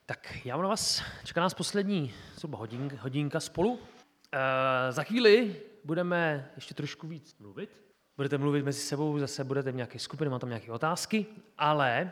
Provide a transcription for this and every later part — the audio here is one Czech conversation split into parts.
Tak já na vás, čeká nás poslední zhruba hodinka spolu. Za chvíli budeme ještě trošku víc mluvit. Budete mluvit mezi sebou, zase budete v nějaké skupině, mám tam nějaké otázky, ale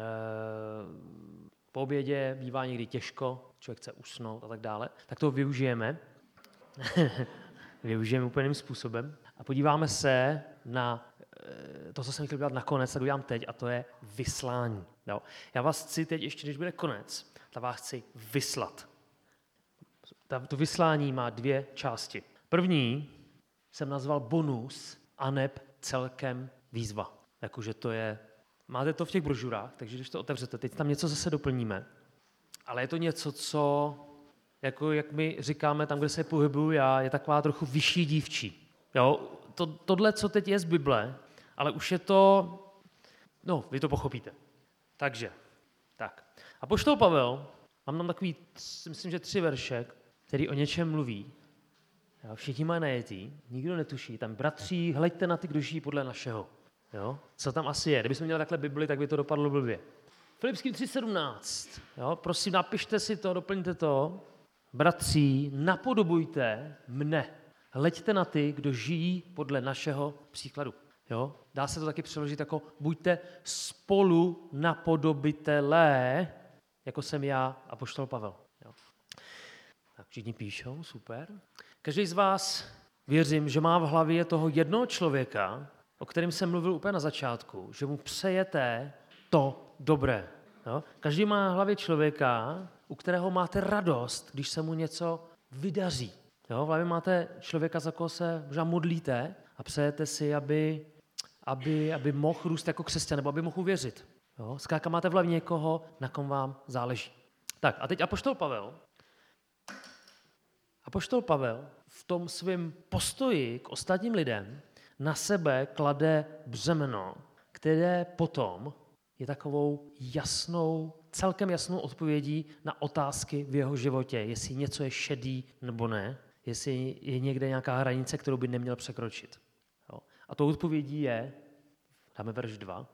po obědě bývá někdy těžko, člověk chce usnout a tak dále, tak to využijeme. Využijeme úplným způsobem a podíváme se na to, co jsem chtěl dělat nakonec, tak udělám teď, a to je vyslání. Jo? Já vás chci teď, ještě než bude konec, tak vás chci vyslat. To vyslání má dvě části. První jsem nazval bonus aneb celkem výzva. Jakože to je, máte to v těch brožurách, takže když to otevřete, teď tam něco zase doplníme, ale je to něco, co, jako jak my říkáme tam, kde se pohybuju já, je taková trochu vyšší dívčí. Jo? Tohle, co teď je z Bible, ale už je to, no, vy to pochopíte. Takže, tak. Apoštol Pavel, mám tam takový, myslím, že 3 verše, který o něčem mluví. Jo, všichni mají najetý, nikdo netuší. Tam bratří, hleďte na ty, kdo žijí podle našeho. Jo? Co tam asi je? Kdybychom měli takhle Bibli, tak by to dopadlo blbě. Filipským 3:17. Jo? Prosím, napište si to, doplňte to. Bratří, napodobujte mne. Hleďte na ty, kdo žijí podle našeho příkladu. Jo? Dá se to taky přeložit jako buďte spolu napodobitelé, jako jsem já, apoštol Pavel. Jo? Tak všichni píšou, super. Každý z vás, věřím, že má v hlavě toho jednoho člověka, o kterém jsem mluvil úplně na začátku, že mu přejete to dobré. Jo? Každý má v hlavě člověka, u kterého máte radost, když se mu něco vydaří. Jo? V hlavě máte člověka, za koho se možná modlíte a přejete si, aby mohl růst jako křesťan, nebo aby mohl uvěřit. Jo? Zkrátka máte v hlavě někoho, na kom vám záleží. Tak a teď apoštol Pavel. Apoštol Pavel v tom svém postoji k ostatním lidem na sebe klade břemeno, které potom je takovou jasnou, celkem jasnou odpovědí na otázky v jeho životě, jestli něco je šedý nebo ne, jestli je někde nějaká hranice, kterou by neměl překročit. Jo. A tou odpovědí je, dáme verš 2,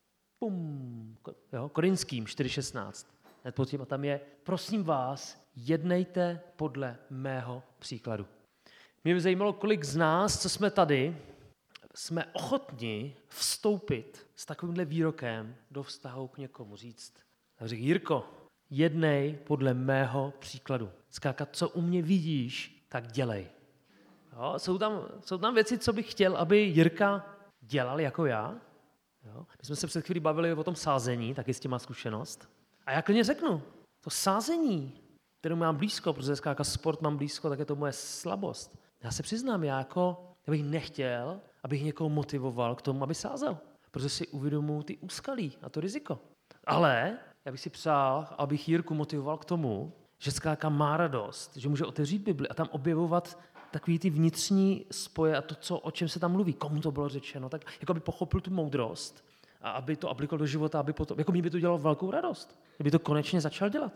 Korinským 4:16. A tam je, prosím vás, jednejte podle mého příkladu. Mě by zajímalo, kolik z nás, co jsme tady, jsme ochotni vstoupit s takovýmhle výrokem do vztahu k někomu, říct. A říct, Jirko, jednej podle mého příkladu. Zkrátka, co u mě vidíš, tak dělej. Jo, jsou tam věci, co bych chtěl, aby Jirka dělal jako já. Jo, my jsme se před chvílí bavili o tom sázení, taky s tím má zkušenost. A já klidně řeknu, to sázení, kterou mám blízko, protože zkrátka sport mám blízko, tak je to moje slabost. Já se přiznám, já bych nechtěl, abych někoho motivoval k tomu, aby sázel, protože si uvědomuji ty úskalí a to riziko. Ale já bych si přál, abych Jirku motivoval k tomu, že zkrátka má radost, že může otevřít Bibli a tam objevovat takový ty vnitřní spoje a to, o čem se tam mluví, komu to bylo řečeno, tak jako aby pochopil tu moudrost a aby to aplikoval do života, aby potom, jako mě by to dělalo velkou radost, kdyby to konečně začal dělat.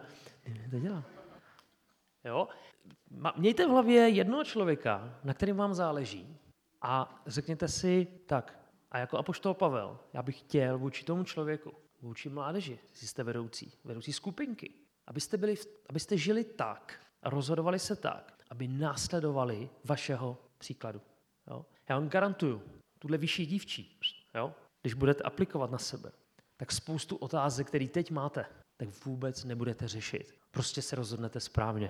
To dělá. Jo? Mějte v hlavě jednoho člověka, na kterým vám záleží a řekněte si tak, a jako apoštol Pavel, já bych chtěl vůči tomu člověku, vůči mládeži, jestli jste vedoucí skupinky, abyste žili tak a rozhodovali se tak, aby následovali vašeho příkladu. Jo? Já vám garantuju, tuhle vyšší dívčí, jo? Když budete aplikovat na sebe, tak spoustu otázek, které teď máte, tak vůbec nebudete řešit. Prostě se rozhodnete správně.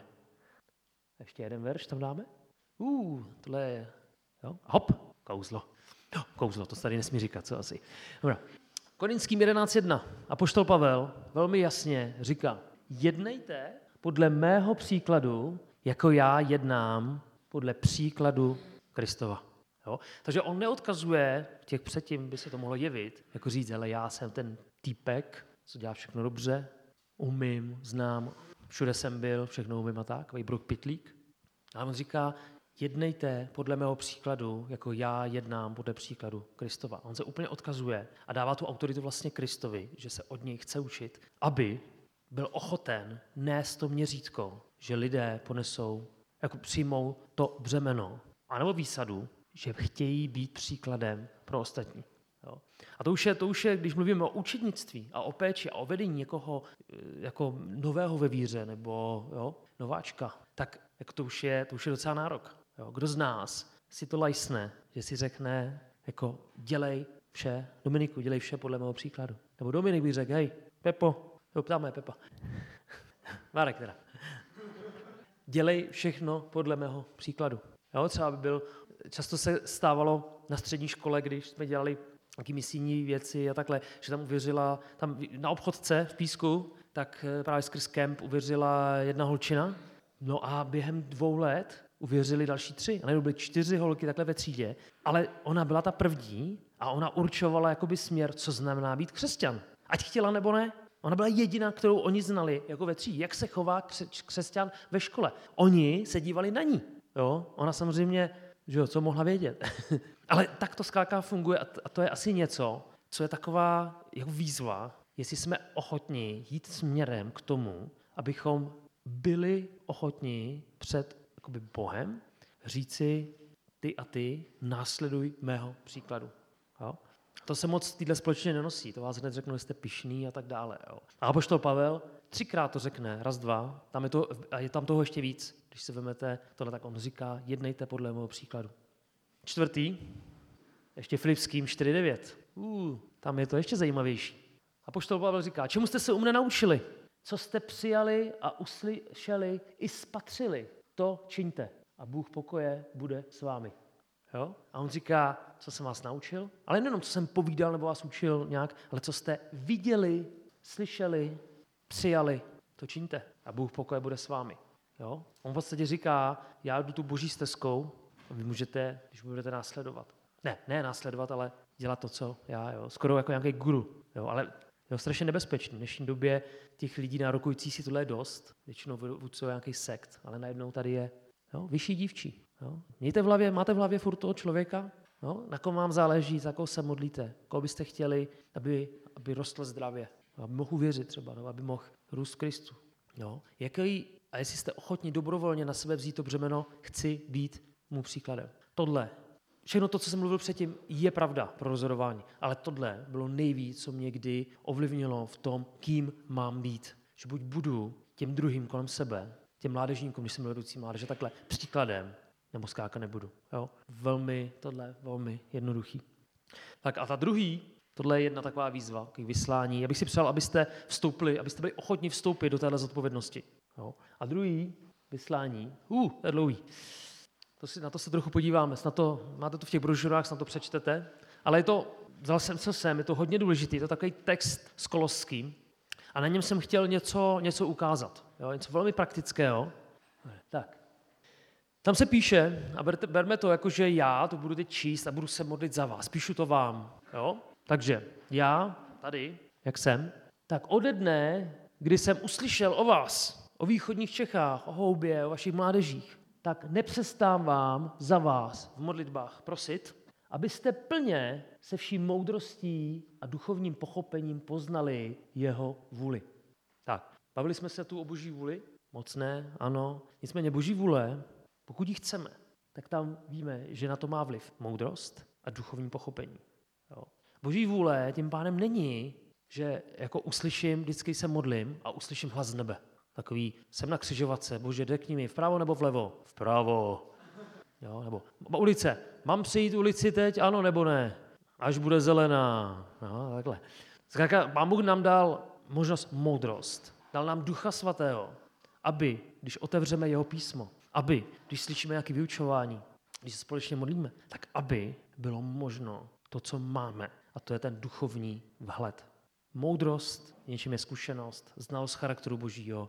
Ještě jeden verš tam dáme? Tohle je, jo? Hop, kouzlo. Kouzlo, to se tady nesmí říkat, co asi. Dobrá. Korinským 11:1. Apoštol Pavel velmi jasně říká, jednejte podle mého příkladu, jako já jednám podle příkladu Kristova. Jo? Takže on neodkazuje, těch předtím by se to mohlo jevit, jako říct, ale já jsem ten týpek, co dělá všechno dobře, umím, znám, všude jsem byl, všechno umím a tak, takový Brook Pitlík. A on říká, jednejte podle mého příkladu, jako já jednám podle příkladu Kristova. On se úplně odkazuje a dává tu autoritu vlastně Kristovi, že se od něj chce učit, aby byl ochoten nést to měřítko, že lidé ponesou, jako přijmou to břemeno, anebo výsadu, že chtějí být příkladem pro ostatní. Jo. A to už je, když mluvíme o učednictví a o péči a o vedení někoho jako nového ve víře nebo nováčka, tak jako to už je docela nárok. Jo. Kdo z nás si to lajsne, že si řekne, jako dělej vše, Dominiku, dělej vše podle mého příkladu. Nebo Dominik by řekl, hej, Pepo, ptáme Pepa. Marek teda. Dělej všechno podle mého příkladu. Jo, třeba často se stávalo na střední škole, když jsme dělali nějaké misijní věci a takhle, že tam uvěřila, na obchodce v Písku, tak právě skrz kemp uvěřila jedna holčina, no a během 2 let uvěřili další 3. A najednou byly 4 holky takhle ve třídě, ale ona byla ta první a ona určovala jakoby směr, co znamená být křesťan. Ať chtěla nebo ne. Ona byla jediná, kterou oni znali jako ve třídě. Jak se chová křesťan ve škole. Oni se dívali na ní. Jo? Ona samozřejmě, že jo, co mohla vědět. Ale tak to zkrátka funguje a to je asi něco, co je taková jako výzva, jestli jsme ochotní jít směrem k tomu, abychom byli ochotní před jakoby Bohem říci ty a ty následuj mého příkladu. Jo? To se moc týhle společně nenosí, to vás hned řeknu, že jste pyšný a tak dále. Jo. A apoštol Pavel 3krát to řekne, 1, 2, a je tam toho ještě víc. Když se vezmete tohle, tak on říká, jednejte podle mého příkladu. 4. ještě Filipským 4:9. Tam je to ještě zajímavější. Apoštol Pavel říká, čemu jste se u mne naučili? Co jste přijali a uslyšeli i spatřili, to čiňte. A Bůh pokoje bude s vámi. Jo? A on říká, co jsem vás naučil, ale nejenom, co jsem povídal nebo vás učil nějak, ale co jste viděli, slyšeli, přijali, to čiňte. A Bůh pokoje bude s vámi. Jo? On v podstatě říká, já jdu tu boží stezkou a vy můžete, když budete následovat. Ne následovat, ale dělat to, co já. Jo? Skoro jako nějaký guru. Jo? Ale je strašně nebezpečný. V dnešní době těch lidí nárokujících si tohle je dost. Většinou vůdcové nějaký sekt, ale najednou tady je vyšší dívčí. Jo? Máte v hlavě furt toho člověka, na kom vám záleží, za koho se modlíte, koho byste chtěli, aby rostl zdravě, aby mohl uvěřit třeba, aby mohl růst v Kristu. Jo? A jestli jste ochotni dobrovolně na sebe vzít to břemeno, chci být mu příkladem. Tohle, všechno to, co jsem mluvil předtím, je pravda pro rozhodování, ale tohle bylo nejvíc, co mě kdy ovlivnilo v tom, kým mám být. Že buď budu těm druhým kolem sebe, těm mládežníkům, když jsem byl vedoucí mládeže, takhle příkladem, nebo skákat nebudu. Jo? Velmi jednoduchý. Tak a ta druhý, tohle je jedna taková výzva k vyslání. Já bych si přál, abyste byli ochotni vstoupit do téhle zodpovědnosti. Jo? A druhý vyslání, to je dlouhý. Na to se trochu podíváme, máte to v těch brožurách, snad to přečtete, ale vzal jsem co sem, je to hodně důležitý, to je takový text s Koloským a na něm jsem chtěl něco ukázat, jo? Něco velmi praktického. Tak. Tam se píše, a berme to jako, že já to budu teď číst a budu se modlit za vás, píšu to vám. Jo? Takže já tady, jak jsem, tak ode dne, kdy jsem uslyšel o vás, o východních Čechách, o Houbě, o vašich mládežích, tak nepřestávám za vás v modlitbách prosit, abyste plně se vší moudrostí a duchovním pochopením poznali jeho vůli. Tak, bavili jsme se tu o boží vůli? Moc ne, ano. Nicméně boží vůle, pokud ji chceme, tak tam víme, že na to má vliv moudrost a duchovní pochopení. Jo. Boží vůle tím pádem není, že jako uslyším, vždycky se modlím a uslyším hlas z nebe. Takový, jsem na křižovatce, Bože, řekni mi, vpravo nebo vlevo? Vpravo. Jo, nebo ulice, mám přejít ulici teď, ano nebo ne? Až bude zelená. No, takhle. Zkrátka, Pán Bůh nám dal možnost moudrost. Dal nám Ducha Svatého, aby, když otevřeme jeho písmo, aby, když slyšíme nějaké vyučování, když se společně modlíme, tak aby bylo možno to, co máme, a to je ten duchovní vhled. Moudrost, něčím je zkušenost, znalost charakteru Božího,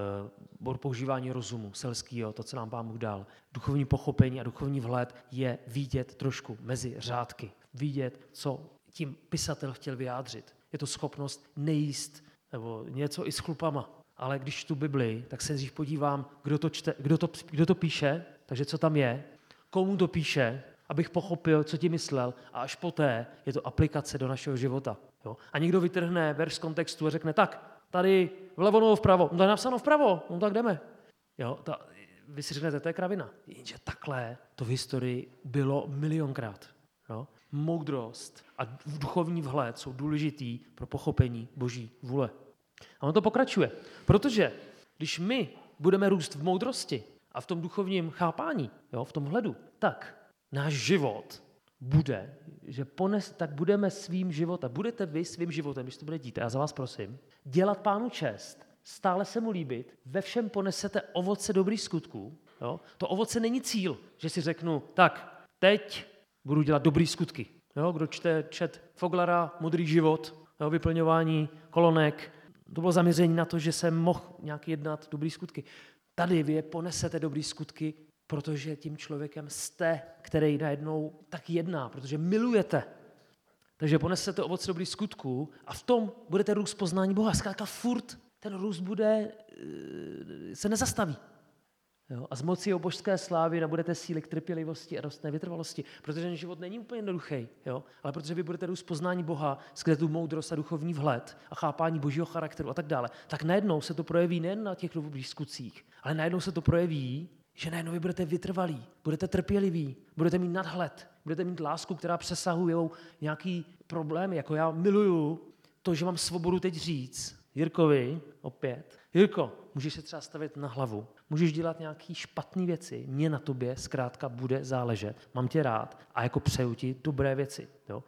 používání rozumu, selského, to, co nám Pán Bůh dal. Duchovní pochopení a duchovní vhled je vidět trošku mezi řádky. Vidět, co tím pisatel chtěl vyjádřit. Je to schopnost nejíst nebo něco i s chlupama. Ale když čtu Bibli, tak se dřív podívám, kdo to čte, kdo to píše, takže co tam je, komu to píše, abych pochopil, co ti myslel, a až poté je to aplikace do našeho života. Jo? A někdo vytrhne verš z kontextu a řekne, tak, tady vlevo nebo vpravo, to je napsáno vpravo, tak jdeme. Jo? Vy si řeknete, to je kravina. Jenže takhle to v historii bylo milionkrát. Jo? moudrost a duchovní vhled jsou důležitý pro pochopení Boží vůle. A on to pokračuje, protože když my budeme růst v moudrosti a v tom duchovním chápání, jo, v tom vhledu, tak náš život bude, tak budeme svým životem, budete vy svým životem, když to bude dít, já za vás prosím, dělat Pánu čest, stále se mu líbit, ve všem ponesete ovoce dobrých skutků. Jo? To ovoce není cíl, že si řeknu, tak teď budu dělat dobrý skutky. Jo? Kdo čet Foglara, Modrý život, jo? Vyplňování kolonek, to bylo zaměření na to, že jsem mohl nějak jednat dobrý skutky. Tady vy ponesete dobrý skutky, protože tím člověkem jste, který najednou tak jedná, protože milujete. Takže ponesete ovoce dobrých skutků a v tom budete růst poznání Boha. Zkrátka furt ten růst se nezastaví. Jo? A z moci jeho božské slávy nabudete síly k trpělivosti a rostné vytrvalosti, protože ten život není úplně jednoduchý, jo? Ale protože vy budete růst poznání Boha, skrze tu moudrost a duchovní vhled a chápání Božího charakteru a tak dále, tak najednou se to projeví nejen na těch dobrých skutcích, ale najednou se to projeví, že najednou vy budete vytrvalí, budete trpěliví, budete mít nadhled, budete mít lásku, která přesahuje nějaký problém, jako já miluju to, že mám svobodu teď říct Jirkovi, opět, Jirko, můžeš se třeba stavit na hlavu, můžeš dělat nějaké špatné věci, mě na tobě zkrátka bude záležet, mám tě rád a jako přeju ti dobré věci. Jo?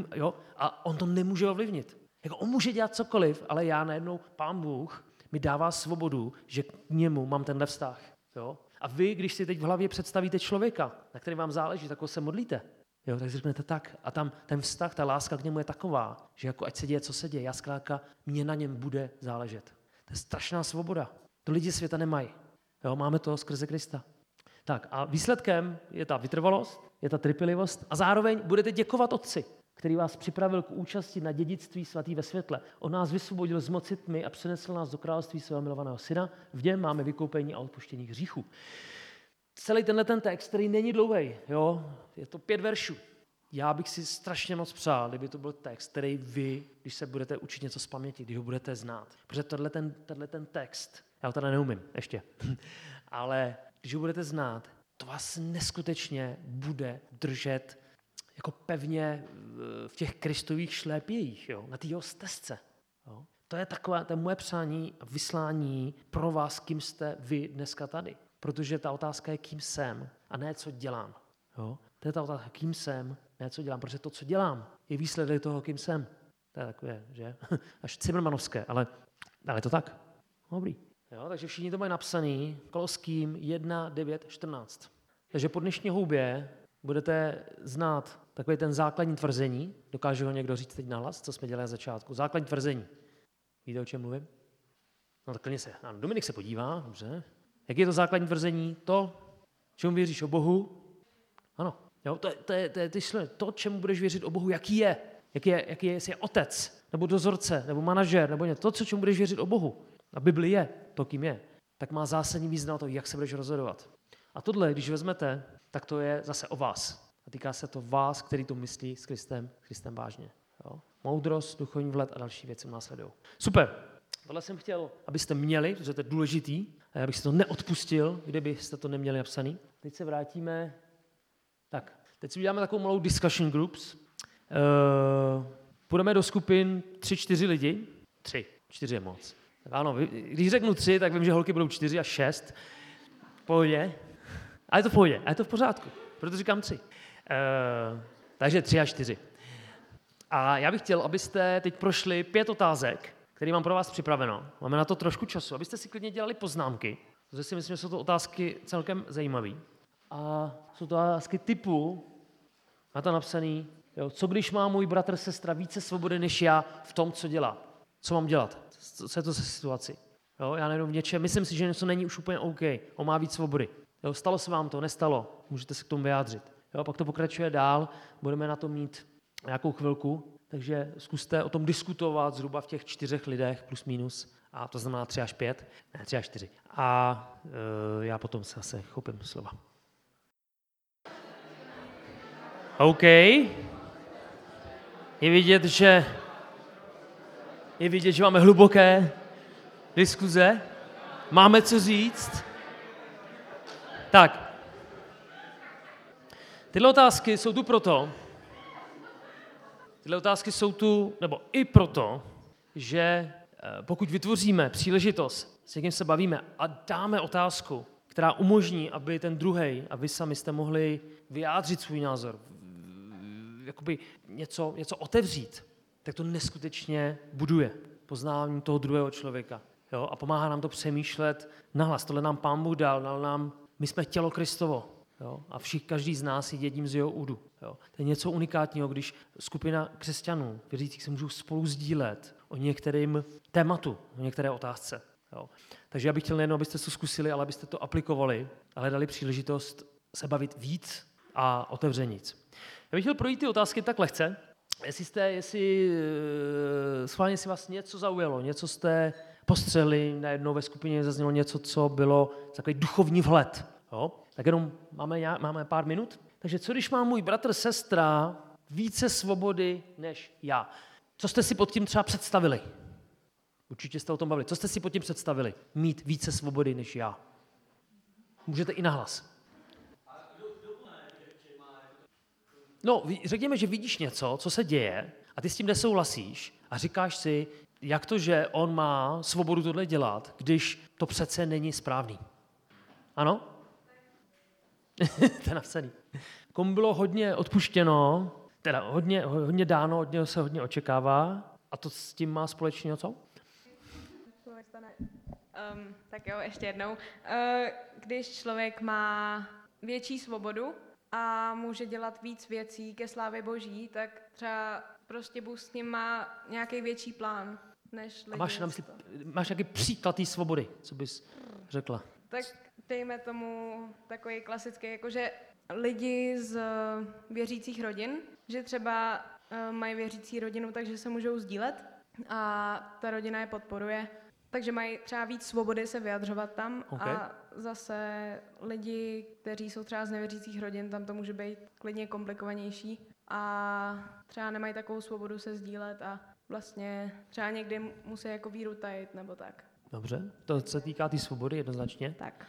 A on to nemůže ovlivnit. Jako on může dělat cokoliv, ale já najednou, Pán Bůh mi dává svobodu, že k němu mám tenhle vztah. Jo? A vy, když si teď v hlavě představíte člověka, na který vám záleží, tak ho se modlíte. Jo, tak si řeknete tak. A tam ten vztah, ta láska k němu je taková, že jako ať se děje, co se děje, já zkrátka, mě na něm bude záležet. To je strašná svoboda. To lidi světa nemají. Jo, máme to skrze Krista. Tak a výsledkem je ta vytrvalost, je ta trpělivost a zároveň budete děkovat Otci, který vás připravil k účasti na dědictví svatý ve světle. On nás vysvobodil z moci tmy a přenesl nás do království svého milovaného syna. V něm máme vykoupení a odpuštění hříchů. Celý ten text, který není dlouhý, jo, je to 5 veršů. Já bych si strašně moc přál, kdyby to byl text, který vy, když se budete učit něco z paměti, když ho budete znát. Protože tenhle ten text, já ho teda neumím ještě, ale když ho budete znát, to vás neskutečně bude držet jako pevně v těch kristových šlépějích, jo, na té jeho stezce. Jo. To je moje přání a vyslání pro vás, kým jste vy dneska tady. Protože ta otázka je, kým jsem a ne, co dělám. Jo? To je ta otázka, kým jsem, ne, co dělám. Protože to, co dělám, je výsledek toho, kým jsem. To je takové, že? Až cimrmanovské, ale je to tak. Dobrý. Jo? Takže všichni to mají napsaný. Koloským 1, 9, 14. Takže po dnešní houbě budete znát takový ten základní tvrzení. Dokáže ho někdo říct teď nahlas, co jsme dělali na začátku. Základní tvrzení. Víte, o čem mluvím? No tak klidně se. Dominik se podívá, dobře. Jak je to základní tvrzení? To, čemu věříš o Bohu? Ano. Jo, to, čemu budeš věřit o Bohu, jaký je, jestli je otec, nebo dozorce, nebo manažer, nebo něco. To, čemu budeš věřit o Bohu. A Bibli je to, kým je. Tak má zásadní význam to, jak se budeš rozhodovat. A tohle, když vezmete, tak to je zase o vás. A týká se to vás, který to myslí s Kristem vážně. Jo? Moudrost, duchovní vhled a další věci následují. Super. Tohle jsem chtěl, abyste měli, protože to je důležitý, a já bych si to neodpustil, kdybyste to neměli napsaný. Teď se vrátíme. Tak, teď si uděláme takovou malou discussion groups. Půjdeme do skupin 3-4 lidi. 4 je moc. Tak ano, když řeknu 3, tak vím, že holky budou 4 až 6. V pohodě. A je to v pohodě, a je to v pořádku, proto říkám 3. Takže 3 až 4. A já bych chtěl, abyste teď prošli 5 otázek, který mám pro vás připraveno. Máme na to trošku času, abyste si klidně dělali poznámky, protože si myslím, že jsou to otázky celkem zajímavé. A jsou to otázky typu, má to napsaný, jo, co když má můj bratr, sestra více svobody než já v tom, co dělá? Co mám dělat? Co je to za situaci? Jo, já nevím v něčem, myslím si, že něco není už úplně OK, on má víc svobody. Jo, stalo se vám to, nestalo, můžete se k tomu vyjádřit. Jo, pak to pokračuje dál, budeme na to mít nějakou chvilku, takže zkuste o tom diskutovat zhruba v těch 4 lidech plus minus, a to znamená 3 až 5, ne 3 až 4. A já potom se zase chopím slova. OK. Je vidět, že máme hluboké diskuze. Máme co říct. Tak. Tyhle otázky jsou tu proto, Tyhle otázky jsou tu, nebo i proto, že pokud vytvoříme příležitost, s někým se bavíme a dáme otázku, která umožní, aby ten druhej a vy sami jste mohli vyjádřit svůj názor, jakoby něco otevřít, tak to neskutečně buduje poznávání toho druhého člověka. Jo? A pomáhá nám to přemýšlet nahlas. Tohle nám Pán Bůh dal my jsme tělo Kristovo. Jo? A každý z nás je jedním z jeho údu. Jo? To je něco unikátního, když skupina křesťanů, věřících, se můžou spolu sdílet o některém tématu, o některé otázce. Jo? Takže já bych chtěl nejen, abyste to zkusili, ale abyste to aplikovali a hledali příležitost se bavit víc a otevřenic. Já bych chtěl projít ty otázky tak lehce, jestli schválně si vás něco zaujalo, něco jste postřehli, najednou ve skupině zaznělo něco, co bylo takový duchovní vhled. Jo? Tak jenom máme pár minut. Takže co když má můj bratr, sestra více svobody než já? Co jste si pod tím třeba představili? Určitě jste o tom bavili. Co jste si pod tím představili? Mít více svobody než já. Můžete i nahlas. No, řekněme, že vidíš něco, co se děje a ty s tím nesouhlasíš a říkáš si, jak to, že on má svobodu tohle dělat, když to přece není správný. Ano? To je napsaný. Komu bylo hodně odpuštěno, teda hodně dáno, od něho se hodně očekává a to s tím má společně co? Tak jo, ještě jednou. Když člověk má větší svobodu a může dělat víc věcí ke slávě Boží, tak třeba prostě Bůh s ním má nějaký větší plán, než lidi. A máš nějaký příklad té svobody, co bys řekla? Tak dejme tomu takový klasický, jakože lidi z věřících rodin, že třeba mají věřící rodinu, takže se můžou sdílet a ta rodina je podporuje. Takže mají třeba víc svobody se vyjadřovat tam a zase lidi, kteří jsou třeba z nevěřících rodin, tam to může být klidně komplikovanější a třeba nemají takovou svobodu se sdílet a vlastně třeba někdy musí jako víru tajit nebo tak. Dobře, to se týká té svobody jednoznačně. Tak.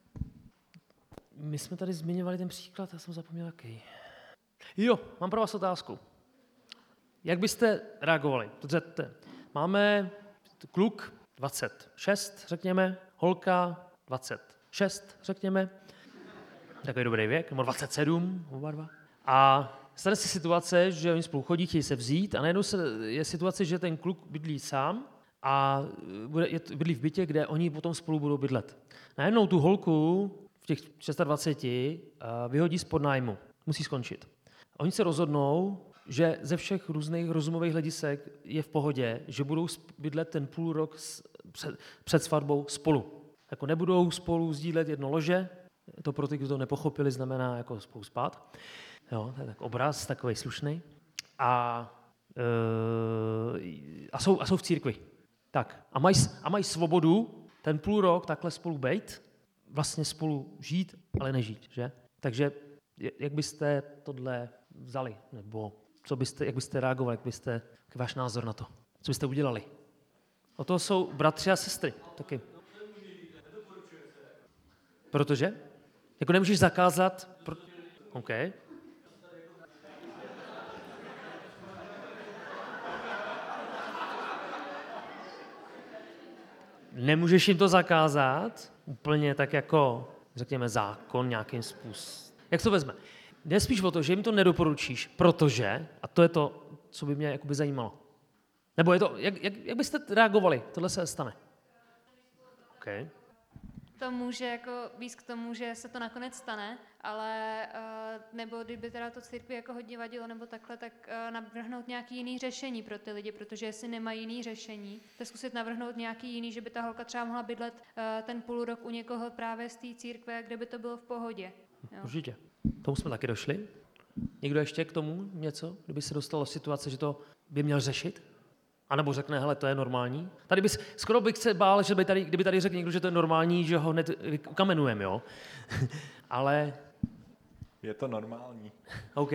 My jsme tady zmiňovali ten příklad, já jsem zapomněl jaký. Jo, mám pro vás otázku. Jak byste reagovali? Máme kluk 26, řekněme, holka 26, řekněme, takový dobrý věk, nebo 27, oba dva. A stane se situace, že oni spolu chodí, chtějí se vzít a najednou je situace, že ten kluk bydlí sám a bydlí v bytě, kde oni potom spolu budou bydlet. Najednou tu holku v těch 26 vyhodí z podnájmu, musí skončit. A oni se rozhodnou, že ze všech různých rozumových hledisek je v pohodě, že budou bydlet ten půl rok před svatbou spolu. Jako nebudou spolu sdílet jedno lože, to pro ty, kdo to nepochopili, znamená jako spolu spát. Jo, to je tak obraz, takovej slušný. A jsou v církvi. Tak. A mají svobodu ten půl rok takhle spolu bejt, vlastně spolu žít, ale nežít, že? Takže jak byste tohle vzali? Nebo jak byste reagovali, jaký váš názor na to? Co byste udělali? O to jsou bratři a sestry taky. Protože? Jako nemůžeš zakázat? OK. Nemůžeš jim to zakázat úplně tak jako, řekněme, zákon nějakým způsobem. Jak to vezme? Jde spíš o to, že jim to nedoporučíš, protože, a to je to, co by mě jakoby zajímalo. Nebo je to, jak byste reagovali? Tohle se stane. Okay. To může jako víc k tomu, že se to nakonec stane, ale nebo kdyby teda to církvi jako hodně vadilo nebo takhle, tak navrhnout nějaký jiný řešení pro ty lidi, protože jestli nemají jiný řešení, tak zkusit navrhnout nějaký jiný, že by ta holka třeba mohla bydlet ten půl rok u někoho právě z té církve, kde by to bylo v pohodě. Jo. Určitě. K tomu jsme taky došli. Někdo ještě k tomu něco? Kdyby se dostalo v situaci, že to by měl řešit? A nebo řekne, hele, to je normální. Tady skoro bych se bál, že kdyby tady řekl někdo, že to je normální, že ho hned ukamenujeme, jo. Ale... Je to normální. OK.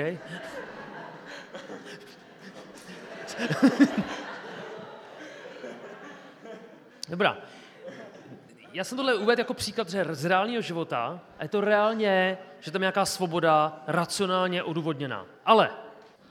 Dobrá. Já jsem tohle uvedl jako příklad z reálného života a je to reálně, že tam je nějaká svoboda racionálně odůvodněná. Ale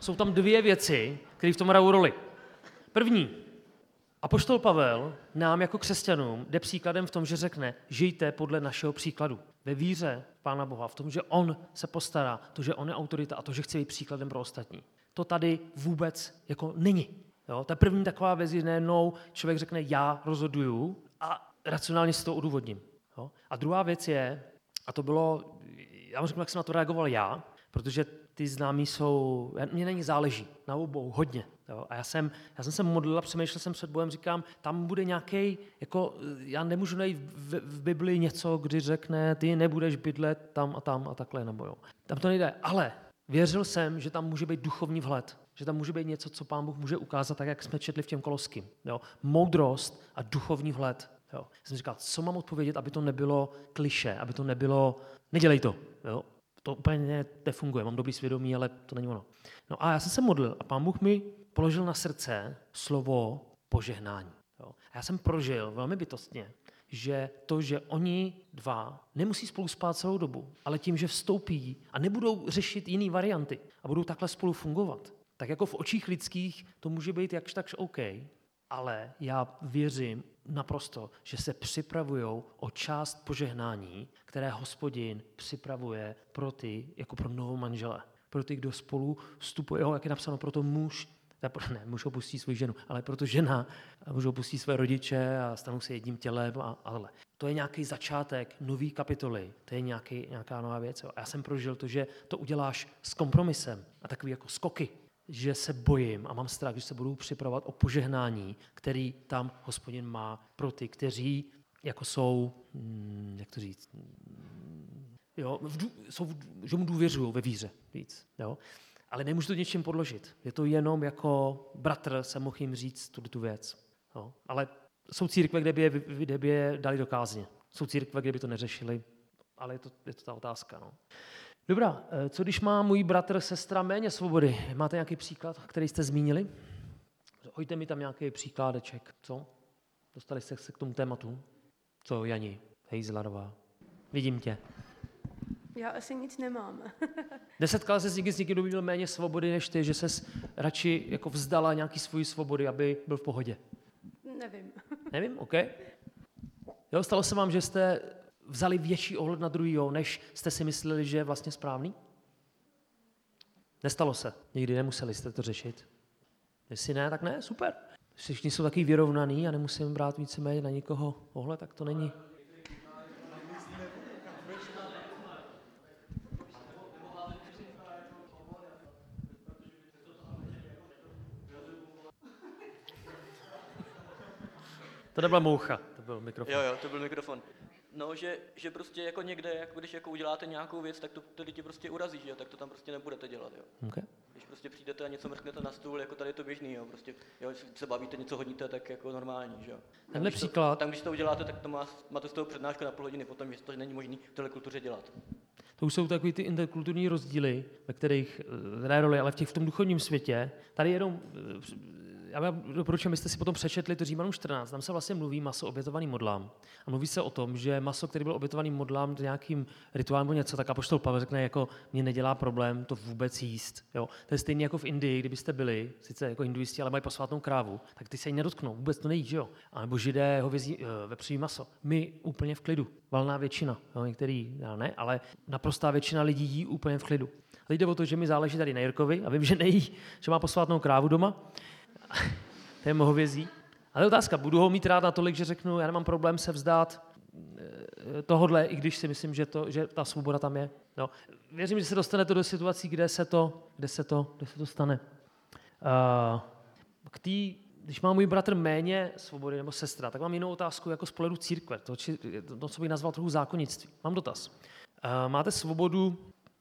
jsou tam dvě věci, které v tom hrajou roli. První, apoštol Pavel nám jako křesťanům jde příkladem v tom, že řekne, žijte podle našeho příkladu. Ve víře Pána Boha, v tom, že on se postará, to, že on je autorita a to, že chce být příkladem pro ostatní. To tady vůbec jako není. Jo? Ta první taková věc je najednou, člověk řekne, já rozhoduju a racionálně si to odůvodním. Jo? A druhá věc je, a to bylo, já vám řeknu, jak jsem na to reagoval já, protože ty známí jsou, mně na nich záleží, na obou, hodně. Jo? A já jsem se modlil a přemýšlel jsem před Bohem, říkám, tam bude nějaký, jako já nemůžu najít v Biblii něco, kdy řekne, ty nebudeš bydlet tam a takhle, nebo jo. Tam to nejde, ale věřil jsem, že tam může být duchovní vhled, že tam může být něco, co Pán Bůh může ukázat, tak jak jsme četli v těm Koloským. Jo? Moudrost a duchovní vhled. Jo? Jsem říkal, co mám odpovědět, aby to nebylo klišé, aby to nebylo, nedělej to. Jo? To úplně nefunguje, mám dobrý svědomí, ale to není ono. No a já jsem se modlil a Pán Bůh mi položil na srdce slovo požehnání. Jo? A já jsem prožil velmi bytostně, že to, že oni dva nemusí spolu spát celou dobu, ale tím, že vstoupí a nebudou řešit jiné varianty a budou takhle spolu fungovat, tak jako v očích lidských to může být jakž takž OK, ale já věřím naprosto, že se připravujou o část požehnání, které Hospodin připravuje pro ty, jako pro novomanžele. Pro ty, kdo spolu vstupují, jak je napsáno, proto muž opustí svou ženu, ale proto žena muž opustí své rodiče a stanou se jedním tělem ale. To je nějaký začátek nový kapitoly, to je nějaká nová věc. A já jsem prožil to, že to uděláš s kompromisem a takový jako skoky, že se bojím a mám strach, že se budou připravovat o požehnání, který tam Hospodin má pro ty, kteří jako jsou, jak to říct, jo, že mu důvěřují ve víře víc. Jo? Ale nemůžu to něčím podložit. Je to jenom jako bratr se mohl jim říct tu věc. Jo? Ale jsou církve, kde by je dali do kázně. Jsou církve, kde by to neřešili, ale je to ta otázka. No. Dobrá, co když má můj bratr, sestra méně svobody? Máte nějaký příklad, který jste zmínili? Hoďte mi tam nějaký příkládeček. Co? Dostali jste se k tomu tématu? Co, Jani? Hejzlarová. Vidím tě. Já asi nic nemám. Nesetkala ses někdy s někým, kdo by měl méně svobody než ty, že ses radši jako vzdala nějaký svoji svobody, aby byl v pohodě? Nevím. Nevím, OK. Jo, stalo se vám, že jste vzali větší ohled na druhýho, než jste si mysleli, že je vlastně správný? Nestalo se. Nikdy nemuseli jste to řešit. Jestli ne, tak ne, super. Všichni jsou taky vyrovnaný a nemusím brát víceméně na nikoho ohled, tak to není. To nebyla moucha, to byl mikrofon. Jo, to byl mikrofon. No, že prostě jako někde, jako když jako uděláte nějakou věc, tak to ty lidi prostě urazí, že jo, tak to tam prostě nebudete dělat, jo. Okay. Když prostě přijdete a něco mrknete na stůl, jako tady je to běžný, jo, prostě, jo, když se bavíte, něco hodíte, tak jako normální, že jo. Tenhle příklad. Tam, když to uděláte, tak to máte z toho přednášku na půl hodiny, potom že to není možný v téhle kultuře dělat. To už jsou takový ty interkulturní rozdíly, ve kterých hraje roli, ale v tom duchovním světě, tady jenom, já vám doporučuji, abyste si potom přečetli to Římanům 14, tam se vlastně mluví maso obětovaným modlám. A mluví se o tom, že maso, který byl obětovaným modlám nějakým rituálem nebo něco, tak apoštol Pavel řekne, jako mě nedělá problém to vůbec jíst. Jo? To je stejně jako v Indii, kdybyste byli, sice jako hinduisti, ale mají posvátnou krávu, tak ty se jí nedotknou, vůbec to nejí, že jo? A nebo Židé hovězí vepřové maso. My úplně v klidu, valná většina, jo? Některý ne, ale naprostá většina lidí jí úplně v klidu. A teď jde o to, že mi záleží tady na Jirkovi a vím, že nejí, že má posvátnou krávu doma. To je hovězí. Ale otázka, budu ho mít rád natolik, že řeknu, já nemám problém se vzdát tohodle, i když si myslím, že ta svoboda tam je. No, věřím, že se dostanete do situací, kde se to stane. Když má můj bratr méně svobody nebo sestra, tak mám jinou otázku jako z pohledu církve. To, co bych nazval trochu zákonnictví. Mám dotaz. Máte svobodu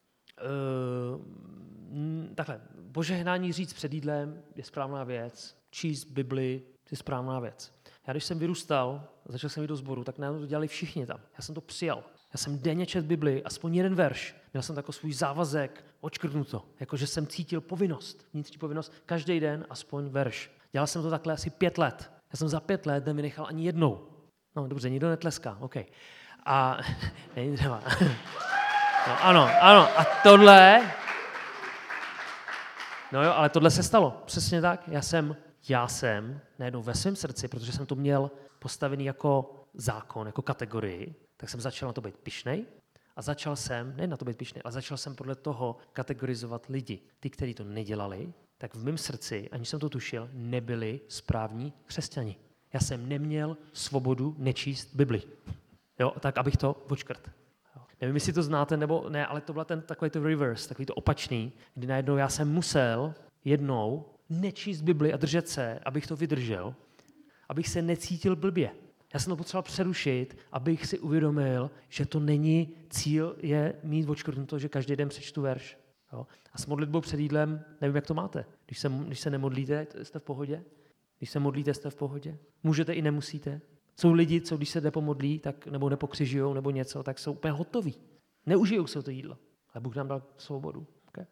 takhle, požehnání říct před jídlem je správná věc, číst Bibli je správná věc. Já když jsem vyrůstal, začal jsem jít do sboru, tak najednou to dělali všichni tam. Já jsem to přijal. Já jsem denně četl Bibli, aspoň jeden verš. Měl jsem takový svůj závazek, odškrtnuto. Jakože jsem cítil povinnost, vnitřní povinnost, každý den aspoň verš. Dělal jsem to takhle asi 5 let. Já jsem za 5 let nevynechal ani jednou. No dobře, nikdo netleská, OK. A není třeba. No, ano. A tohle No jo, ale tohle se stalo. Přesně tak. Já jsem najednou ve svém srdci, protože jsem to měl postavený jako zákon, jako kategorii, tak jsem začal na to být pyšnej a začal jsem, ne na to být pyšnej, ale začal jsem podle toho kategorizovat lidi. Ty, kteří to nedělali, tak v mém srdci, aniž jsem to tušil, nebyli správní křesťani. Já jsem neměl svobodu nečíst Bibli. Jo, tak abych to odškrt. Nevím, jestli to znáte nebo ne, ale to byl takový to reverse, takový to opačný, kdy najednou já jsem musel jednou nečíst Bibli a držet se, abych to vydržel, abych se necítil blbě. Já jsem to potřeboval přerušit, abych si uvědomil, že to není cíl je mít odškrtnuto, že každý den přečtu verš. Jo? A s modlitbou před jídlem, nevím, jak to máte. Když se nemodlíte, jste v pohodě? Když se modlíte, jste v pohodě? Můžete i nemusíte? Jsou lidi, co když se nepomodlí, tak, nebo nepokřižujou, nebo něco, tak jsou úplně hotoví. Neužijou se to jídlo. Ale Bůh nám dal svobodu. Okay?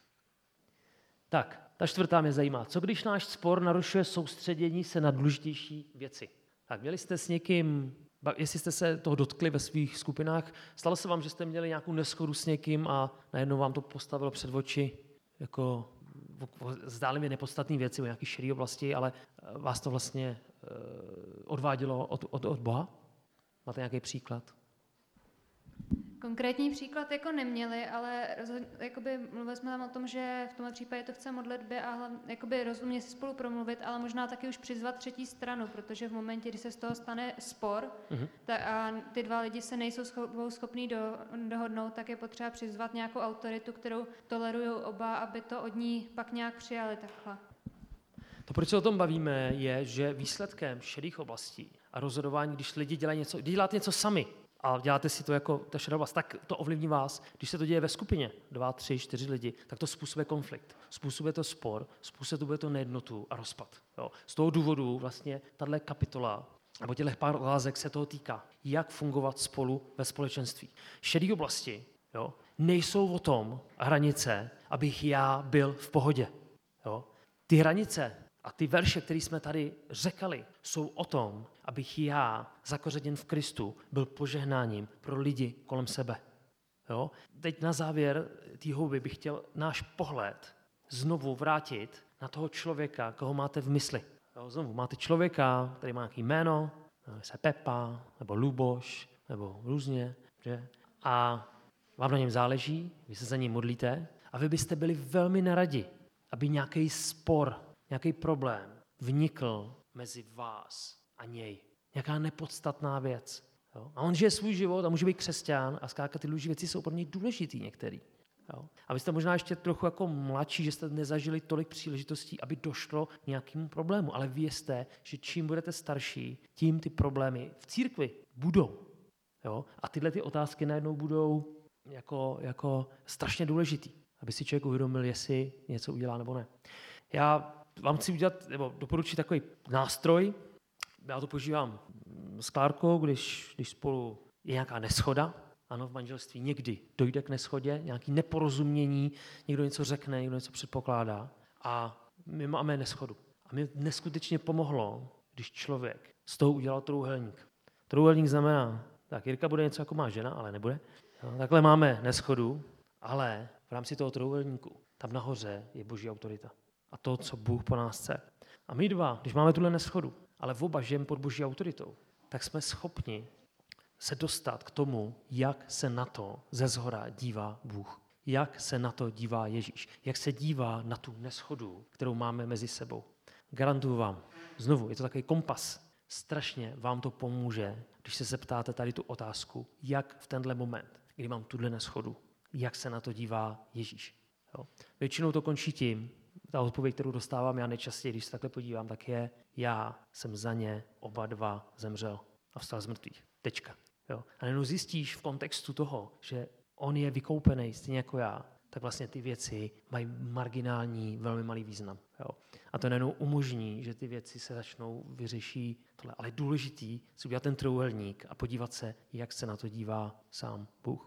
Tak, ta čtvrtá mě zajímá. Co když náš spor narušuje soustředění se na důležitější věci? Tak, měli jste s někým, jestli jste se toho dotkli ve svých skupinách, stalo se vám, že jste měli nějakou neschodu s někým a najednou vám to postavilo před oči jako zdálivě nepodstatné věci o nějaké širé oblasti, ale vás to vlastně odvádělo od Boha? Máte nějaký příklad? Konkrétní příklad jako neměli, ale mluvili jsme tam o tom, že v tomhle případě to chce modlitby a rozumně si spolu promluvit, ale možná taky už přizvat třetí stranu, protože v momentě, kdy se z toho stane spor a ty dva lidi se nejsou schopní dohodnout, tak je potřeba přizvat nějakou autoritu, kterou tolerují oba, aby to od ní pak nějak přijali takhle. To, proč se o tom bavíme, je, že výsledkem šedých oblastí a rozhodování, když lidi když děláte něco sami, a děláte si to jako ta šedá oblast, tak to ovlivní vás. Když se to děje ve skupině, 2, 3, 4 lidi, tak to způsobuje konflikt, způsobuje to spor, způsobuje to nejednotu a rozpad. Jo. Z toho důvodu vlastně tahle kapitola, nebo těchto pár otázek se toho týká, jak fungovat spolu ve společenství. Šedé oblasti nejsou o tom hranice, abych já byl v pohodě. Jo. Ty hranice a ty verše, které jsme tady řekali, jsou o tom, abych já, zakořeněn v Kristu, byl požehnáním pro lidi kolem sebe. Jo? Teď na závěr té houby bych chtěl náš pohled znovu vrátit na toho člověka, koho máte v mysli. Jo? Znovu máte člověka, který má nějaké jméno, se Pepa, nebo Luboš, nebo různě, že? A vám na něm záleží, vy se za ním modlíte a vy byste byli velmi neradi, aby nějaký spor, nějaký problém vnikl mezi vás a něj. Nějaká nepodstatná věc. Jo? A on žije svůj život a může být křesťan a zkrátka ty důležité věci jsou pro něj důležitý některý. Jo? A vy jste možná ještě trochu jako mladší, že jste nezažili tolik příležitostí, aby došlo k nějakému problému, ale vězte, že čím budete starší, tím ty problémy v církvi budou. Jo? A tyhle ty otázky najednou budou jako strašně důležitý, aby si člověk uvědomil, jestli něco udělá nebo ne. Já vám chci udělat, nebo doporučit takový nástroj. Já to používám s Klárkou, když spolu je nějaká neshoda. Ano, v manželství někdy dojde k neshodě, nějaké neporozumění, někdo něco řekne, někdo něco předpokládá. A my máme neshodu. A mě neskutečně pomohlo, když člověk z toho udělal trojúhelník. Trojúhelník znamená, tak Jirka bude něco jako má žena, ale nebude. No, takhle máme neshodu, ale v rámci toho trojúhelníku tam nahoře je Boží autorita. A to, co Bůh po nás chce. A my dva, když máme tuhle neshodu, ale oba žijeme pod Boží autoritou, tak jsme schopni se dostat k tomu, jak se na to ze zhora dívá Bůh. Jak se na to dívá Ježíš. Jak se dívá na tu neshodu, kterou máme mezi sebou. Garantuju vám, znovu, je to takový kompas. Strašně vám to pomůže, když se zeptáte tady tu otázku, jak v tenhle moment, kdy mám tuhle neshodu, jak se na to dívá Ježíš. Jo? Většinou to končí tím, ta odpověď, kterou dostávám já nejčastěji, když se takhle podívám, tak je, já jsem za ně oba dva zemřel a vstal z mrtvých. Tečka. Jo? A najednou zjistíš v kontextu toho, že on je vykoupený stejně jako já, tak vlastně ty věci mají marginální, velmi malý význam. Jo? A to najednou umožní, že ty věci se začnou vyřešit tohle. Ale je důležitý si udělat ten trojúhelník a podívat se, jak se na to dívá sám Bůh.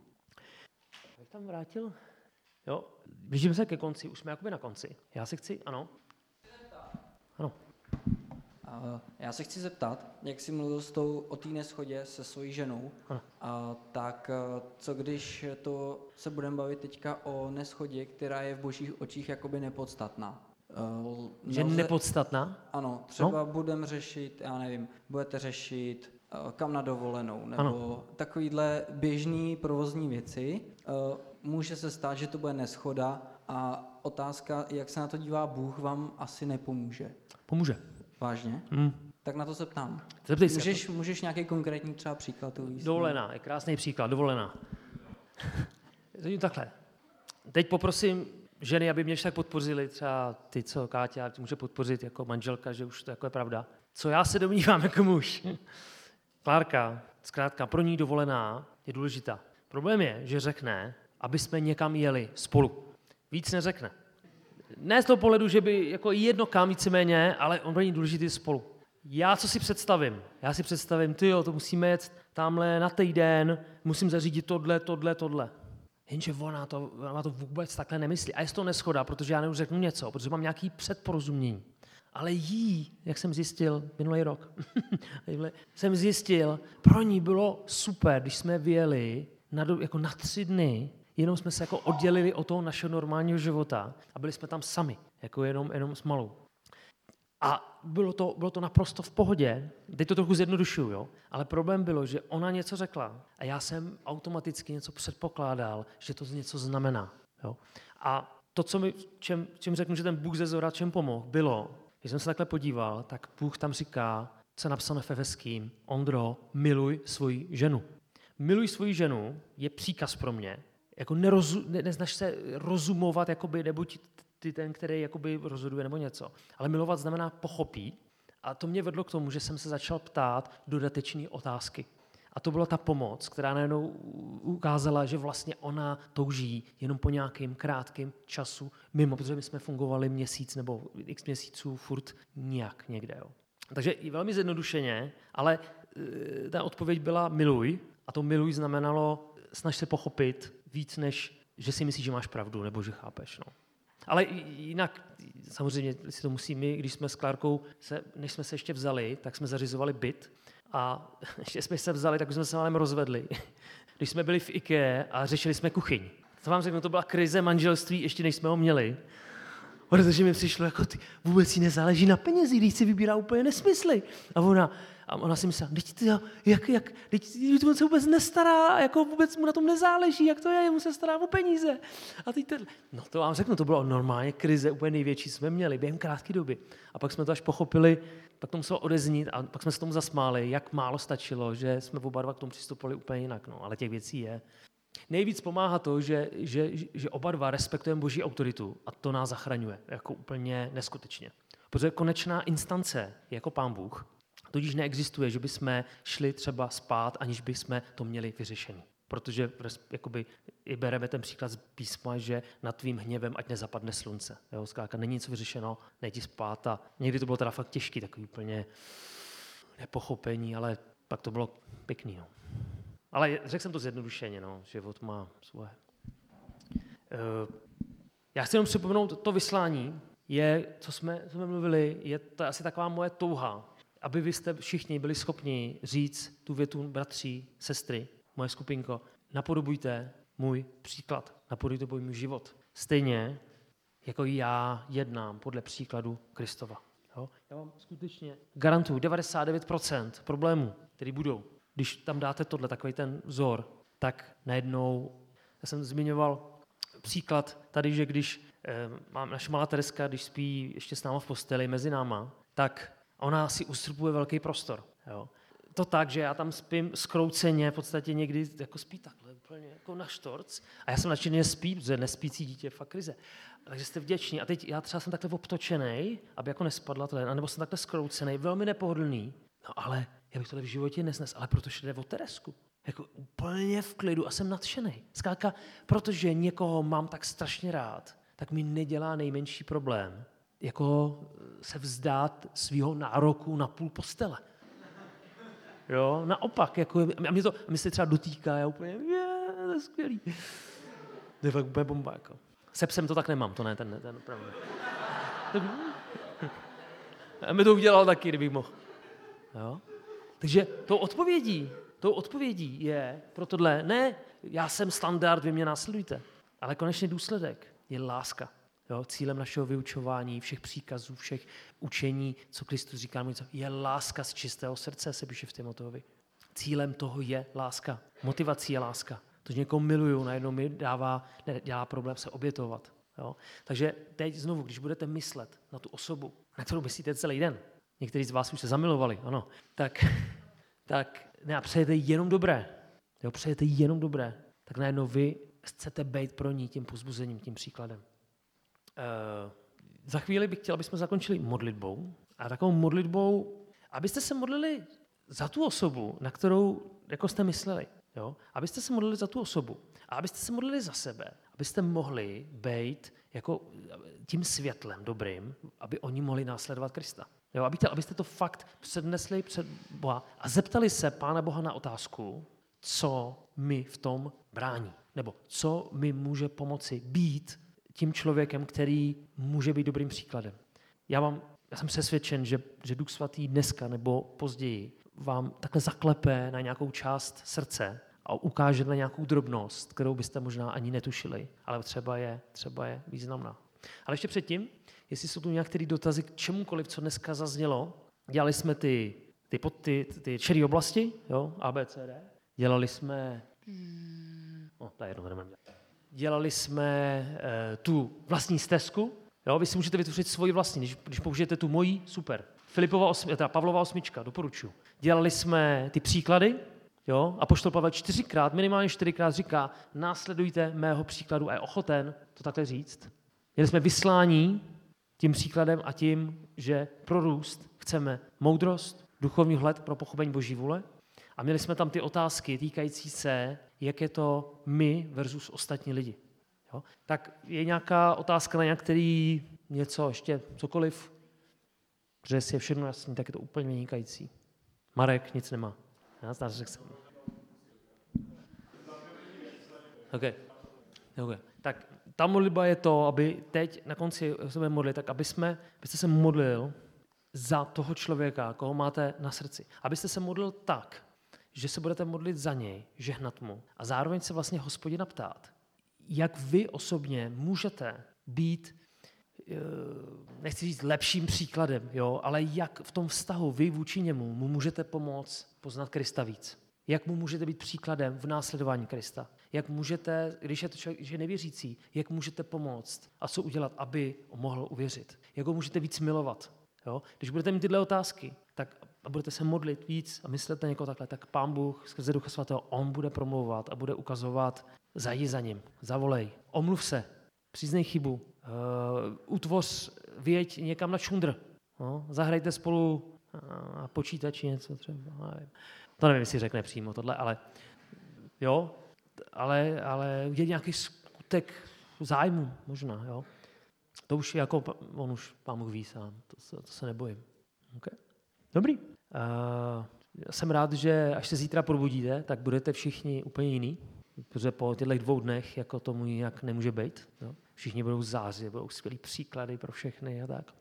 Jak tam vrátil? Jo, blížíme se ke konci, už jsme jakoby na konci. Já si chci, ano? Ano. Já se chci zeptat, jak jsi mluvil o té neschodě se svojí ženou, tak co když se budeme bavit teďka o neschodě, která je v božích očích jakoby nepodstatná? Že nepodstatná? Ano, třeba budeme řešit, já nevím, budete řešit kam na dovolenou, nebo takovýhle běžný provozní věci. Může se stát, že to bude neschoda a otázka, jak se na to dívá Bůh, vám asi nepomůže. Pomůže. Vážně? Tak na to se ptám. Můžeš nějaký konkrétní třeba příklad uvést? Dovolená, je krásný příklad, dovolená. Takhle. Teď poprosím ženy, aby mě tak podpořili, třeba ty, co Káťa může podpořit jako manželka, že už to jako je pravda. Co já se domnívám jako muž. Klárka, zkrátka, pro ní dovolená je důležitá. Problém je, že řekne, aby jsme někam jeli spolu. Víc neřekne. Ne z toho pohledu, že by jako jedno kam víceméně, ale on není důležitý spolu. Já co si představím? Já si představím, to musíme jet tamhle na týden, musím zařídit tohle. Jenže ona to vůbec takhle nemyslí. A je to neschoda, protože já řeknu něco, protože mám nějaký předporozumění. Ale jak jsem zjistil minulý rok, jsem zjistil, pro ní bylo super, když jsme vyjeli jako na 3 dny, jenom jsme se jako oddělili od toho našeho normálního života a byli jsme tam sami, jako jenom s malou. A bylo to naprosto v pohodě, teď to trochu zjednodušuju, jo? Ale problém bylo, že ona něco řekla a já jsem automaticky něco předpokládal, že to něco znamená. Jo? A to, čem řeknu, že ten Bůh ze zora čem pomohl, bylo, když jsem se takhle podíval, tak Bůh tam říká, co je napsáno v Efeským, Ondro, miluj svoji ženu. Miluj svoji ženu je příkaz pro mě, jako neznaš se rozumovat, jakoby, nebo ty ten, který jakoby rozhoduje nebo něco. Ale milovat znamená pochopit. A to mě vedlo k tomu, že jsem se začal ptát dodateční otázky. A to byla ta pomoc, která najednou ukázala, že vlastně ona touží jenom po nějakým krátkým času mimo, protože my jsme fungovali měsíc nebo x měsíců furt nijak někde. Jo. Takže i velmi zjednodušeně, ale ta odpověď byla miluj. A to miluj znamenalo snaž se pochopit víc, než že si myslíš, že máš pravdu nebo že chápeš. No. Ale jinak, samozřejmě si to musíme, když jsme s Klárkou, než jsme se ještě vzali, tak jsme zařizovali byt a ještě jsme se vzali, tak jsme se málem rozvedli. Když jsme byli v IKEA a řešili jsme kuchyň. To vám řeknu, to byla krize manželství, ještě než jsme ho měli. Protože mi přišlo, jako vůbec jí nezáleží na penězích, když si vybírá úplně nesmysly. A ona si myslela, teď se vůbec nestará, jako vůbec mu na tom nezáleží, jak to je, mu se stará o peníze. A teď no to vám řeknu, to bylo normálně krize, úplně největší jsme měli během krátké doby. A pak jsme to až pochopili, pak to muselo odeznít a pak jsme se tomu zasmáli, jak málo stačilo, že jsme oba dva k tomu přistupovali úplně jinak. No, ale těch věcí je. Nejvíc pomáhá to, že oba dva respektujeme boží autoritu a to nás zachraňuje, jako úplně neskutečně. Protože konečná instance je jako Pán Bůh, tudíž neexistuje, že bychom šli třeba spát, aniž bychom to měli vyřešený. Protože jakoby, i bereme ten příklad z písma, že nad tvým hněvem ať nezapadne slunce. Jo, zkrátka není nic vyřešeno, nejdi spát a někdy to bylo teda fakt těžký, takový úplně nepochopení, ale pak to bylo pěkný. No. Ale řekl jsem to zjednodušeně, no, život má svoje. Já chci jenom připomenout, to vyslání je, co jsme mluvili, je to asi taková moje touha, aby vy jste všichni byli schopni říct tu větu bratří, sestry, moje skupinko, napodobujte můj příklad, napodobujte můj život. Stejně, jako já jednám podle příkladu Kristova. Jo? Já vám skutečně garantuju 99% problémů, které budou, když tam dáte tohle, takový ten vzor, tak najednou, já jsem zmiňoval příklad tady, že když naše malá Tereska, když spí ještě s náma v posteli mezi náma, tak ona si ustrpuje velký prostor. Jo. To tak, že já tam spím zkrouceně, v podstatě někdy jako spí takhle, úplně jako na štorc. A já jsem nadšený spí, protože nespící dítě je fakt krize. Takže jste vděční. A teď já třeba jsem takhle obtočenej, aby jako nespadla tohle, anebo jsem takhle zkroucený, velmi nepohodlný. No ale já bych tohle v životě nesnes, ale protože jde o Teresku. Jako úplně v klidu a jsem nadšenej. Zkrátka, protože někoho mám tak strašně rád, tak mi nedělá nejmenší problém jako se vzdát svýho nároku na půl postele. Jo, naopak, jako, a mě se třeba dotýká, já úplně, to je skvělý. To je fakt úplně bomba, jako. Se psem to tak nemám, to ne, ten opravdu. Já bych to udělal taky, kdybych mohl. Jo? Takže tou odpovědí je pro tohle, ne, já jsem standard, vy mě následujte, ale konečně důsledek je láska. Jo? Cílem našeho vyučování, všech příkazů, všech učení, co Kristus říká, je láska z čistého srdce, se píše v Timoteovi. Cílem toho je láska. Motivací je láska. To, že někoho miluju, najednou mi dělá problém se obětovat. Jo? Takže teď znovu, když budete myslet na tu osobu, na kterou myslíte celý den, někteří z vás už se zamilovali, ano, tak ne, a přejete jenom dobré, jo, přejete jenom dobré, tak najednou vy chcete být pro ní tím povzbuzením, tím příkladem. Za chvíli bych chtěl, abychom zakončili modlitbou a takovou modlitbou, abyste se modlili za tu osobu, na kterou jako jste mysleli. Jo? Abyste se modlili za tu osobu a abyste se modlili za sebe, abyste mohli být jako tím světlem dobrým, aby oni mohli následovat Krista. Jo? Abyste to fakt přednesli před Boha a zeptali se Pána Boha na otázku, co mi v tom brání, nebo co mi může pomoci být tím člověkem, který může být dobrým příkladem. Já jsem přesvědčen, že Duch Svatý dneska nebo později vám takhle zaklepe na nějakou část srdce a ukáže na nějakou drobnost, kterou byste možná ani netušili, ale třeba je významná. Ale ještě předtím, jestli jsou tu některé dotazy k čemukoliv, co dneska zaznělo, dělali jsme ty čtyři oblasti, jo, A, B, C, D. Dělali jsme Dělali jsme tu vlastní stezku. Jo, vy si můžete vytvořit svoji vlastní, když použijete tu moji, super. Pavlova 8, doporučuji. Dělali jsme ty příklady, jo, apoštol Pavel minimálně 4krát říká, následujte mého příkladu a je ochoten to takhle říct. Měli jsme vyslání tím příkladem a tím, že pro růst chceme moudrost, duchovní vhled pro pochopení Boží vůle. A měli jsme tam ty otázky týkající se, jak je to my versus ostatní lidi. Jo? Tak je nějaká otázka na některý něco, ještě cokoliv, že si je všechno jasný, tak je to úplně vynikající. Marek nic nemá. Já zdá, že jsem. Okay. Tak ta modlitba je to, aby teď na konci se budeme modlit, tak abyste se modlil za toho člověka, koho máte na srdci. Abyste se modlil tak, že se budete modlit za něj, žehnat mu a zároveň se vlastně Hospodina ptát, jak vy osobně můžete být, nechci říct lepším příkladem, jo, ale jak v tom vztahu vy vůči němu mu můžete pomoct poznat Krista víc. Jak mu můžete být příkladem v následování Krista. Jak můžete, když je to člověk, že je nevěřící, jak můžete pomoct a co udělat, aby mohl uvěřit. Jak ho můžete víc milovat. Jo? Když budete mít tyhle otázky, tak a budete se modlit víc a myslet na někoho takhle, tak Pán Bůh skrze Ducha Svatého, on bude promlouvat a bude ukazovat, zajdi za ním, zavolej, omluv se, přiznej chybu, utvoř, vyjeď někam na šundr, no? Zahrajte spolu a počítači něco třeba, nevím. To nevím, jestli řekne přímo tohle, ale jo, ale je nějaký skutek zájmu možná, jo. To už jako, on už Pán Bůh ví sám, to se nebojím. Okay. Dobrý. Jsem rád, že až se zítra probudíte, tak budete všichni úplně jiný, protože po těchto 2 dnech jako tomu nějak nemůže být. Jo. Všichni budou zářit, budou skvělý příklady pro všechny a tak.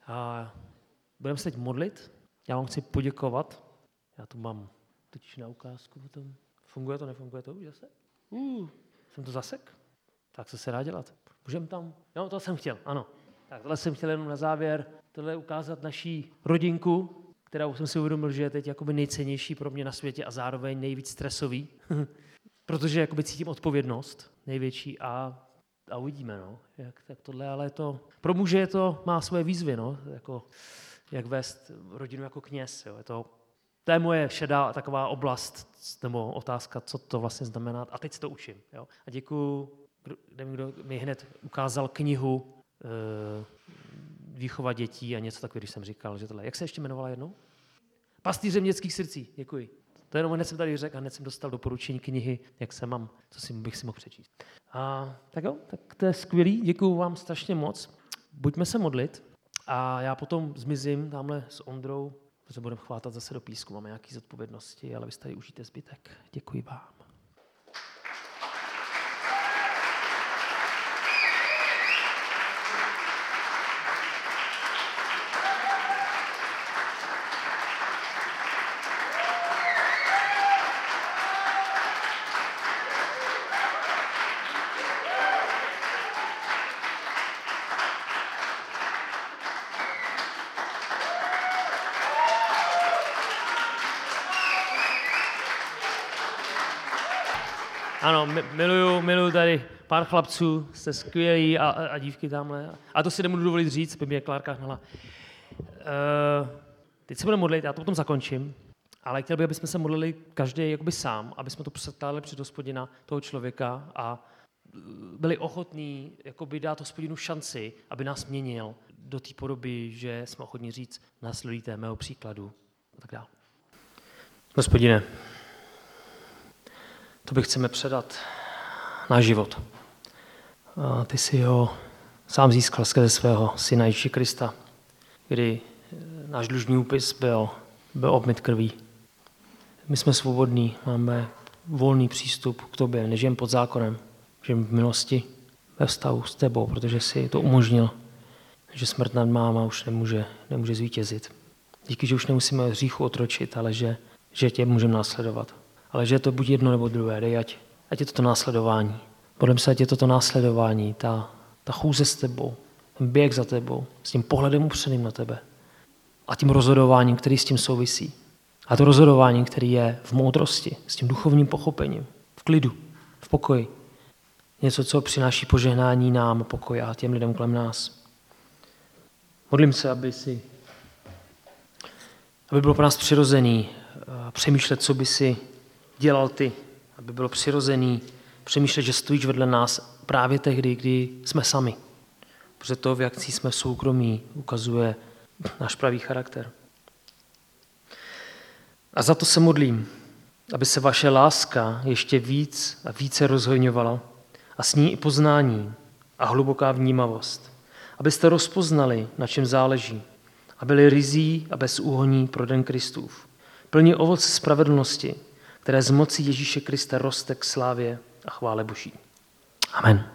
Budeme se teď modlit. Já vám chci poděkovat. Já tu mám totiž na ukázku potom. Funguje to, nefunguje to už zase? Jsem to zasek? Tak co se dá dělat? Můžeme tam? Jo, to jsem chtěl, ano. Tak tohle jsem chtěl jenom na závěr, tohle ukázat naší rodinku, kterou jsem si uvědomil, že je teď jakoby nejcennější pro mě na světě a zároveň nejvíc stresový, protože jakoby cítím odpovědnost největší a uvidíme, no, jak tohle, ale to, pro muže má svoje výzvy, no, jako, jak vést rodinu jako kněz, jo, to je moje šedá taková oblast, nebo otázka, co to vlastně znamená, a teď se to učím, jo, a děkuju, kdo mi hned ukázal knihu Výchova dětí a něco takového, když jsem říkal, že tohle. Jak se ještě jmenovala jednou? Pastýřem dětských srdcí, děkuji. To jenom hned jsem tady řekl a hned jsem dostal doporučení knihy, jak se mám, bych si mohl přečíst. Tak jo, tak to je skvělý, děkuju vám strašně moc. Buďme se modlit a já potom zmizím tamhle s Ondrou, protože budeme chvátat zase do písku, máme nějaké zodpovědnosti, ale vy tady užijte zbytek. Děkuji vám. Ano, miluju tady pár chlapců, jste skvělí a dívky tamhle. A to si nemůžu dovolit říct, by mě Klárka hnala. Teď se budeme modlit, já to potom zakončím, ale chtěl bych, abychom se modlili každý jakoby sám, aby jsme to představili před Hospodina, toho člověka a byli ochotní jakoby dát Hospodinu šanci, aby nás měnil do té podoby, že jsme ochotní říct, následujte mého příkladu a tak dále. Hospodine, to bych chceme předat náš život. A ty jsi ho sám získal skrze svého syna Ježíše Krista, kdy náš dlužný úpis byl obmyt krví. My jsme svobodní, máme volný přístup k tobě, nežijeme pod zákonem, žijeme v milosti, ve vztahu s tebou, protože jsi to umožnil, že smrt nad máma už nemůže zvítězit. Díky, že už nemusíme hříchu otročit, ale že tě můžeme následovat. Ale že je to buď jedno nebo druhé, dej, ať je toto následování. Podle se, ať je toto následování, ta chůze s tebou, ten běh za tebou, s tím pohledem upřeným na tebe a tím rozhodováním, který s tím souvisí. A to rozhodování, který je v moudrosti, s tím duchovním pochopením, v klidu, v pokoji. Něco, co přináší požehnání nám, pokoj a těm lidem kolem nás. Modlím se, aby bylo pro nás přirozený přemýšlet, co by si dělal ty, aby bylo přirozený přemýšlet, že stojíš vedle nás právě tehdy, kdy jsme sami. Protože to, v jak jsme soukromí, ukazuje náš pravý charakter. A za to se modlím, aby se vaše láska ještě víc a více rozhojňovala a s ní i poznání a hluboká vnímavost. Abyste rozpoznali, na čem záleží a byli ryzí a bezúhonní pro den Kristův. Plní ovoce spravedlnosti, které z moci Ježíše Krista roste k slávě a chvále Boží. Amen.